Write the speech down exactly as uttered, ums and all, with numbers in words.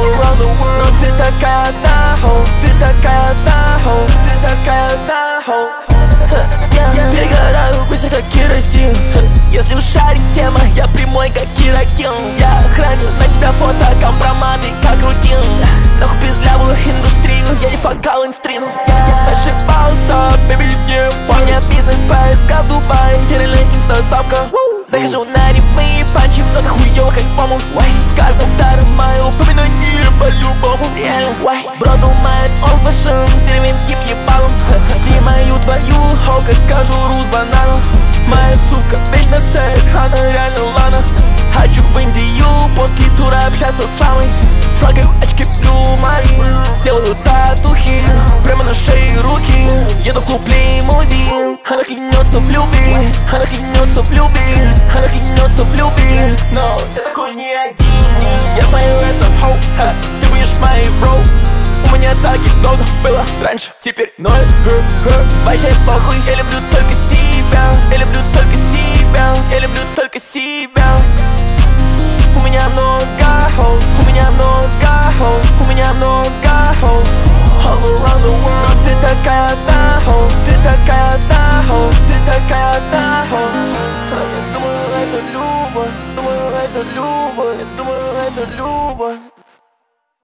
all around the world. Но ты такая одна, хоу, ты такая одна, хоу, ты такая одна, хоу. Перегораю быстро, как керосин. Если уж шарит тема, я прямой, как кератин. Я храню на тебя фото, компроматы, как рутин. Нахуй пиздлявую индустрию, я не факал инстрину. Я ошибался, бэби, не фак. У меня бизнес, поиска в Дубае, я реально инста-самка. Захожу на рифмы, панчи, много хуёвых альбомов. В каждом втором мое упоминание по-любому. Бро думает, он фэшн с деревенским ебалом. Снимаю твою хоу, как кожуру с бананом. Моя сука вечно сэт, она реально лана. Хочу в Индию после тура общаться с ламой. Фрагаю очки Blue Marine, делаю татухи прямо на шее руки. Еду в клуб лимузин. Она клянется в любви, она клянется в любви, она клянется в любви. Но я такой не один. Я знаю это, хоу, ха, ты будешь моей бро. У меня так и много было раньше, теперь ноль. Вообще похуй, я люблю только себя. Я люблю только себя, я люблю только себя. У меня много хоу, у меня много хоу, у меня много хоу. All around the world. Но ты такая одна, хоу, ты такая одна, хоу, ты такая